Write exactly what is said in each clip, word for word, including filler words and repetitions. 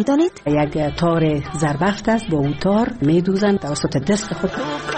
میدانید؟ یک تار زربفت است، با او تار میدوزند توسط دست خود.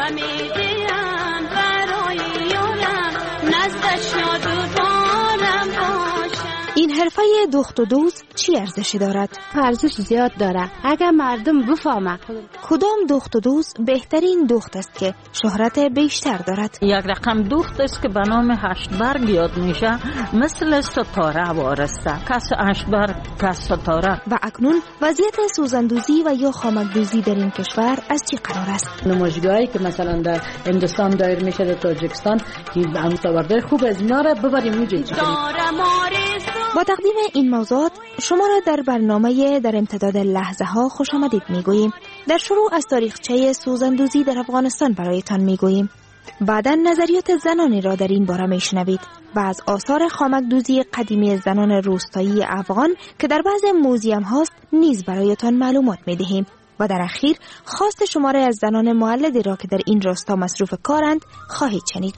این حرفه دوخت و دوز چی ارزشی دارد؟ ارزش زیاد داره اگر مردم بفهمه. کدام دوخت و دوز بهترین دوخت است که شهرت بیشتر دارد؟ یک رقم دوخت است که به نام هشت برگ یاد میشه، مثل ستاره وارسته، کس هشت برگ کس ستاره. و اکنون وضعیت سوزندوزی و یا خامکدوزی در این کشور از چی قرار است؟ نمایشگاهی که مثلا در هندوستان دایر میشه، در تاجیکستان، که متورده خوب از اینا را ببریم اونجا. با تقدیم این موضوعات شما را در برنامه در امتداد لحظه ها خوش آمدید میگوییم. در شروع از تاریخچه سوزندوزی در افغانستان برایتان میگوییم. بعدا نظریات زنانی را در این باره میشنوید و از آثار خامکدوزی قدیمی زنان روستایی افغان که در بعض موزیم هاست نیز برایتان معلومات میدهیم. و در اخیر خواست شماره از زنان مولدی را که در این راستا مصروف کارند خواهید شنید.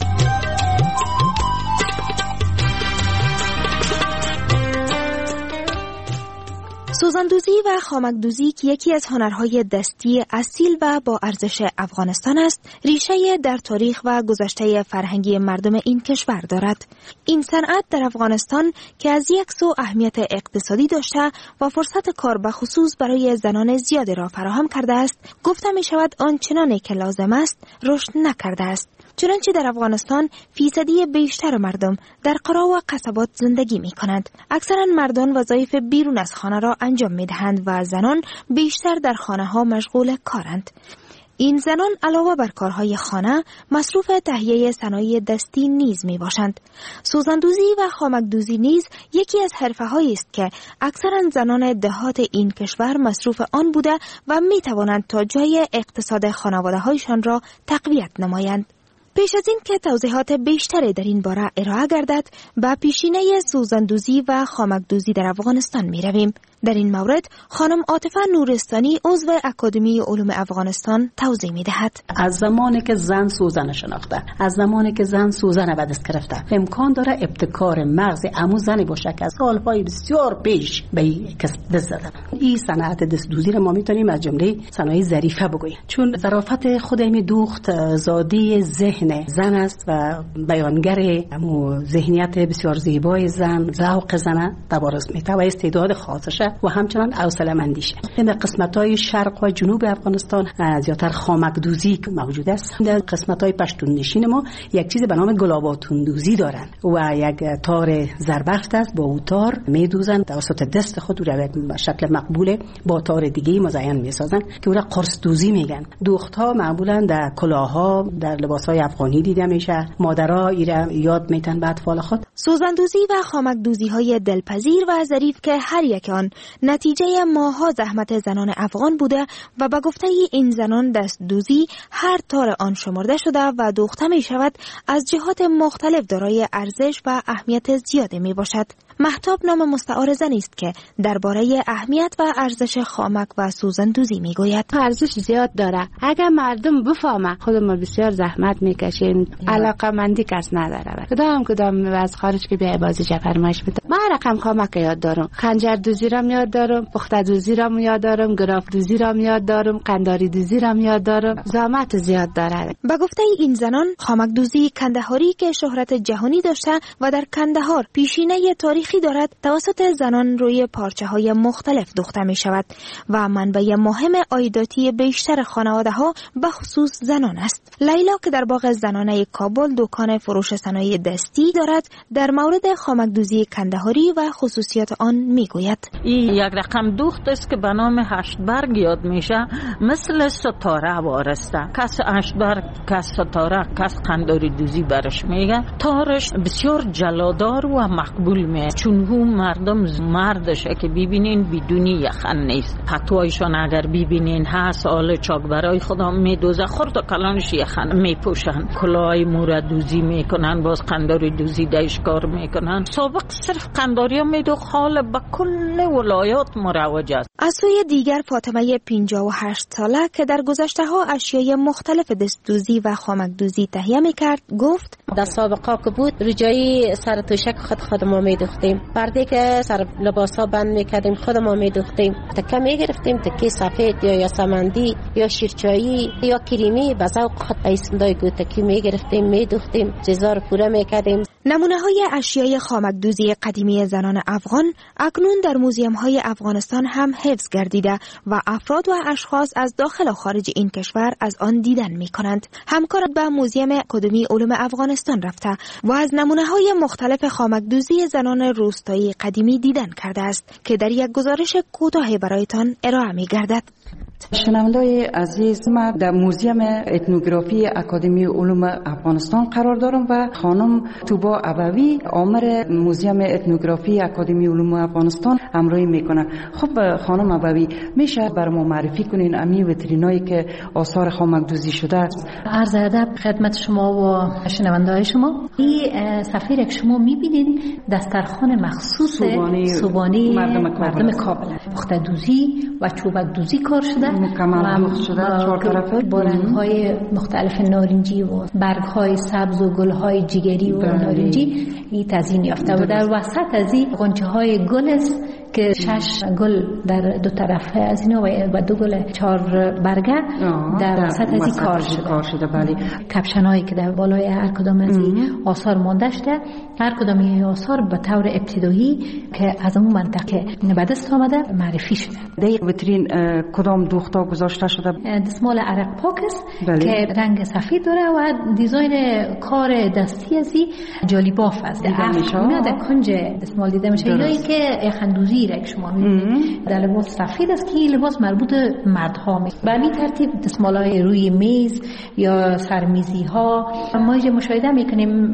سوزندوزی و خامکدوزی که یکی از هنرهای دستی اصیل و با ارزش افغانستان است، ریشه در تاریخ و گذشته فرهنگی مردم این کشور دارد. این صنعت در افغانستان که از یک سو اهمیت اقتصادی داشته و فرصت کار به خصوص برای زنان زیادی را فراهم کرده است، گفته می شود آنچنانی که لازم است رشد نکرده است. چنانچه در افغانستان فیصدی بیشتر مردم در قرا و قصبات زندگی می کنند. اکثرا مردان وظایف بیرون از خانه را انجام می دهند و زنان بیشتر در خانه ها مشغول کارند. این زنان علاوه بر کارهای خانه مصروف تهیه صنایع دستی نیز می باشند. سوزندوزی و خامکدوزی نیز یکی از حرفه‌هایی است که اکثرا زنان دهات این کشور مصروف آن بوده و می توانند تا جای اقتصاد خانواده هایشان را تقویت نمایند. پیش از این که توضیحات بیشتری در این باره ارائه گردد، به پیشینه سوزندوزی و خامکدوزی در افغانستان می رویم. در این مورد خانم عاطفه نورستانی عضو اکادمی علوم افغانستان توضیح می دهد. از زمانی که زن سوزن شناخته، از زمانی که زن سوزن به دست گرفته، امکان داره ابتکار مغز عمو زنی باشه که از سالهای بسیار پیش به این کسب دست زدن. این صنعت دستدوزی را ما میتونیم از جمله صنایع ظریفه بگوییم، چون ظرافت خود این دوخت زاده ذهن زن است و بیانگر همون ذهنیت بسیار زیبای زن، ذوق زن تبارز میته و استعداد خاصش و همچنان حوصله‌مندیشه. در قسمت‌های شرق و جنوب افغانستان زیاتر خامکدوزی موجود است. در قسمت‌های پشتون نشین ما یک چیز به نام گلاباتون دوزی دارن و یک تار زربفت است، با او تار میدوزن توسط دست خود را به شکل مقبول با تار دیگه مزین میسازن که او را قرص دوزی میگن. دوخت‌ها معمولاً در کلاه‌ها، در لباس‌های افغانی دیده میشه. مادرها ایرا یاد میتن به اطفال خود. سوزندوزی و خامکدوزی‌های دلپذیر و ظریف که هر یک آن نتیجه ماها زحمت زنان افغان بوده و به گفته این زنان دست دوزی هر تار آن شمرده شده و دوخته می شود از جهات مختلف دارای ارزش و اهمیت زیاده می باشد. مهتاب نام مستعار زنی است که درباره اهمیت و ارزش خامک و سوزندوزی می گوید. ارزش زیاد داره اگر مردم بفهمه. خودمون بسیار زحمت میکشیم، علاقه مندی کس نداره. کدام کدام از خارج که بیا بازی فرمایش میده. من رقم خامک یاد دارم، خنجر دوزی را یاد دارم، پخته دوزی را یاد دارم، گراف دوزی را یاد دارم، قنداری دوزی را یاد دارم. زحمت زیاد داره. به گفته این زنان خامک دوزی کندهاری که شهرت جهانی داشته و در کندهار پیشینه تاریخی دارد توسط زنان روی پارچه های مختلف دوخته می شود و منبع مهم عایداتی بیشتر خانواده ها به خصوص زنان است. لیلا که در باغ زنانه کابل دکان فروش صنایع دستی دارد در مورد خامکدوزی کندهاری و خصوصیات آن می گوید. این یک رقم دوخت است که به نام هشت برگ یاد میشه، مثل ستاره وارسته، کس هشت برگ کس ستاره کس قنداری دوزی برش میگه. تارش بسیار جلادار و مقبول میه، چون هم مردم مردشه که ببینین بدونی یخن نیست. پتوایشان اگر ببینین هست آل چاک برای خدا میدوزه، خورد و کلانش یخن میپوشن، کلاهای مورد دوزی میکنن، باز قنداری دوزی دایش کار میکنن. سابق صرف قنداری ها میدوخ، حال به کل ولایات مروج است. از سوی دیگر فاطمه پنجاه و هشت ساله که در گذشته ها اشیای مختلف دستدوزی و خامکدوزی تهیه میکرد گفت در سابقا که بود رجایی سر توشک خود خود ما میدوخته میگرفتیم، بردی که سر لباسا بند میکردیم خود ما میدوختیم، تکه میگرفتیم، تکه سفید یا یاسمندی یا شیرچایی یا کریمی به ذوق خود ایسندای گوتکی میگرفتیم میدوختیم، چیزا رو پوره میکردیم. نمونه های اشیای خامکدوزی قدیمی زنان افغان اکنون در موزیم های افغانستان هم حفظ گردیده و افراد و اشخاص از داخل و خارج این کشور از آن دیدن می کنند. همکارت به موزیم اکادمی علوم افغانستان رفته و از نمونه های مختلف خامکدوزی زنان روستایی قدیمی دیدن کرده است که در یک گزارش کوتاه برایتان ارائه می گردد. شنوندای عزیز، ما در موزیم اتنوگرافی اکادمی علوم افغانستان قرار دارم و خانم توبا ابوی عامر موزیم اتنوگرافی اکادمی علوم افغانستان همراهی میکنه. خب خانم ابوی، میشه برای ما معرفی کنین امی ویترینایی که آثار خامکدوزی شده است؟ عرض ادب خدمت شما و شنوندای شما. این صفحه که شما میبینین دسترخوان مخصوص سوبانی مردم, مردم کابل، پخته دوزی و چوبک دوزی کار شده، مکمل دوخت شده چهار طرفه با رنگ‌های مختلف نارنجی و برگ‌های سبز و گل‌های جگری و نارنجی این تزیین یافته و در وسط از این غنچه‌های گل است که شش گل در دو طرفه از اینا و دو گل چهار برگه در وسط از این کار شده. کار شده بله. کپشنایی که در بالای هر کدام از این آثار مانده شده، هر کدام این آثار به طور ابتدایی که از اون منطقه به دست آمده معرفی شده. در ویترین کدام دوختا گذاشته شده؟ دستمال عرق پاک است که رنگ سفید داره و دیزاین کار دستی از این جالیباف است. نه در کنج دستمال دیده میشه. اینایی که خندوزی را که شما می‌بینید در لباس سفید است که لباس مربوط مردها میشه. به این ترتیب دستمال‌های روی میز یا سرمیزی ها ما اینجا مشاهده میکنیم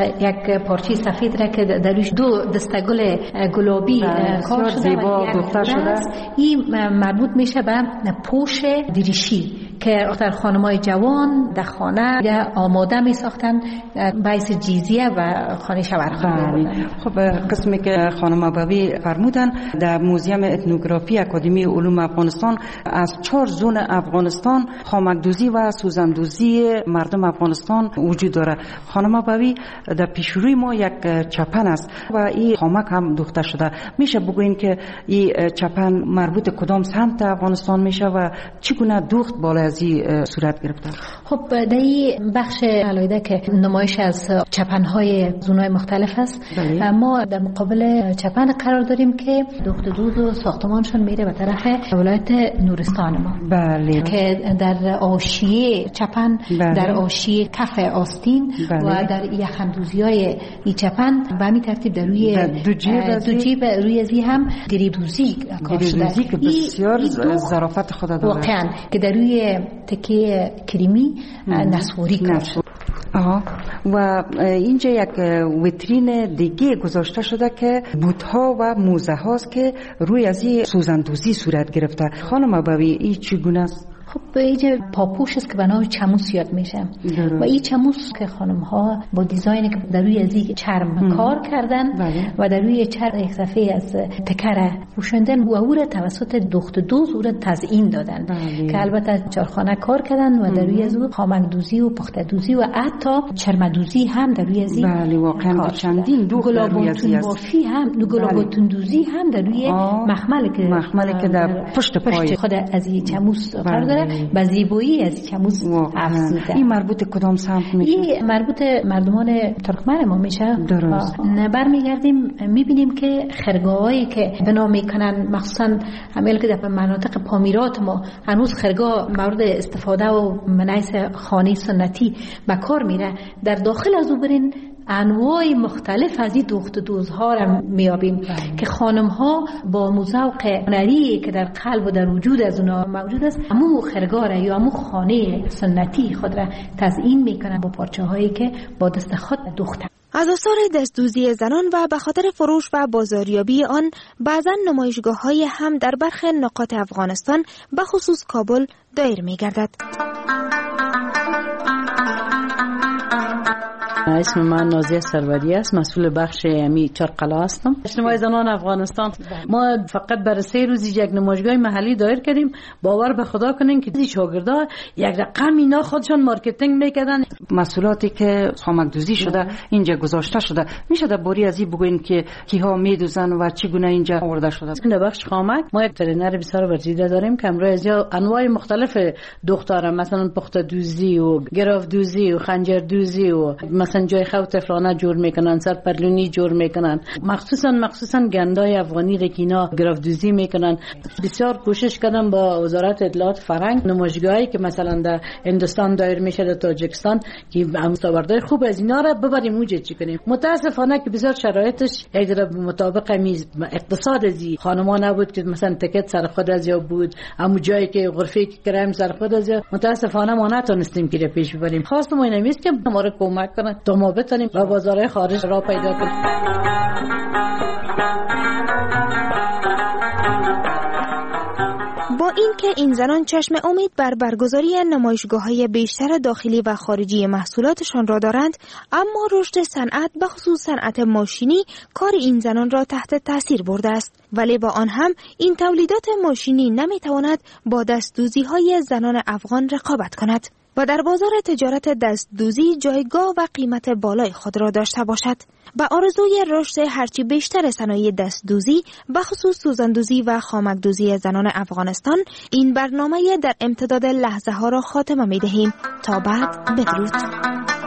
یک پارچه سفید را که در روش دو دستگل گلابی کار شده و یک شده. این مربوط میشه به پوش دریشی که اختر خانمای جوان در خانه آماده می ساختن باعث جیزیه و خانه شوهرخانه. خب قسمی که خانم ابوی فرمودن در موزیم اتنوگرافی اکادمی علوم افغانستان از چهار زون افغانستان خامکدوزی و سوزندوزی مردم افغانستان وجود داره. خانم ابوی در پیشروی ما یک چپن است و این خامک هم دوخته شده. میشه بگوین که این چپن مربوط کدام سمت افغانستان میشه و چگونه دوخت بالا از این صورت گرفته؟ خب در این بخش علایده که نمایش از چپن‌های زونای مختلف است، بله. ما در مقابل چپن قرار داریم که دوخت دوز و ساختمانشون میره به طرف ولایت نورستان ما، بله. که در آشیه چپن، بله. در آشیه کف آستین، بله. و در یخندوزی‌های این چپن به همین ترتیب در روی دو جیب, دو جیب روی ازی هم گریبوزی کار شده که بسیار ظرافت خود داره واقعا، که در روی تکه کریمی نسواری کار شده. آها. و اینجا یک ویترین دیگه گذاشته شده که بوت‌ها و موزه هاست که روی از این سوزندوزی صورت گرفته. خانم ابوی این چگونه است؟ خب اینجا پاپوش است که به نام چموس یاد میشه و این چموس که خانم ها با دیزاینی که در روی از این چرم ام. کار کردن، بله. و در روی چرم یک صفحه از تکره پوشندن و او را توسط دوخت دوز او را تزیین دادن، بله. که البته چارخانه کار کردن و در روی از او خامکدوزی و پخته دوزی و حتی چرمدوزی هم در روی از این، بله. واقعا چندین دوخت در روی از این بافی هم گلابوتون دوزی هم در روی مخمل که مخمل که در پشت پای خود از این چموس قرار داره و زیبایی از چموز افزوده. این مربوط کدام سمت میشه؟ این مربوط مردمان ترکمن ما میشه. درست. برمیگردیم میبینیم که خرگاهایی که بنا میکنن، مخصوصا همین که در مناطق پامیرات ما هنوز خرگاه مورد استفاده و منعیس خانه سنتی به کار میره، در داخل از او برین انواع مختلف از این دوخت دوزها را میابیم که خانم ها با موزوق هنری که در قلب و در وجود از اونا موجود است، همو خرگاه یا همو خانه سنتی خود را تزیین میکنن با پارچه هایی که با دست خود دوختن. از آثار دستدوزی زنان و به خاطر فروش و بازاریابی آن بعضا نمایشگاه های هم در برخی نقاط افغانستان به خصوص کابل دایر میگردد. اسم من نازیه سروری است، مسئول بخش امی چرقلا هستم. اجتماع زنان افغانستان ما فقط برای سه روز یک نمایشگاه محلی دایر کردیم. باور به خدا کنین که شاگردا یک رقم اینا خودشون مارکتینگ میکردن. مسئولاتی که خامکدوزی شده اینجا گذاشته شده، میشه در باری از این بگوین که کیها میدوزن و چگونه اینجا آورده شده؟ در بخش خامک ما یک ترینر بسیار برجسته داریم که امروز انواع مختلف دختران، مثلا پخته دوزی و گراف دوزی و خنجر دوزی و مثلا جای خو طفلانه جور میکنن، سر پرلونی جور میکنن، مخصوصا مخصوصا گندای افغانی رو که اینا گراف دوزی میکنن. بسیار کوشش کردم با وزارت اطلاعات فرهنگ نمایشگاهی که مثلا در هندوستان دایر میشه، در تاجیکستان، که مستوردهای خوب از اینا رو ببریم اونجا چی کنیم. متاسفانه که بسیار شرایطش یک در مطابق اقتصاد ازی خانما نبود که مثلا تکت سر خود از یا بود، اما جایی که غرفه که کریم سر خود از یا متاسفانه ما نتونستیم که پیش ببریم. خواستم ما اینمیست که ما رو کمک کنن تا ما بتونیم و بازارهای خارج را پیدا کنیم. با این که این زنان چشم امید بر برگزاری نمایشگاه‌های بیشتر داخلی و خارجی محصولاتشان را دارند، اما رشد صنعت به خصوص صنعت ماشینی کار این زنان را تحت تاثیر برده است. ولی با آن هم این تولیدات ماشینی نمیتواند با دستدوزی‌های زنان افغان رقابت کند و در بازار تجارت دستدوزی جایگاه و قیمت بالای خود را داشته باشد. با آرزوی رشد هرچی بیشتر صنایع دستدوزی به خصوص سوزندوزی و خامکدوزی زنان افغانستان، این برنامه در امتداد لحظه ها را خاتمه می دهیم. تا بعد، بدرود.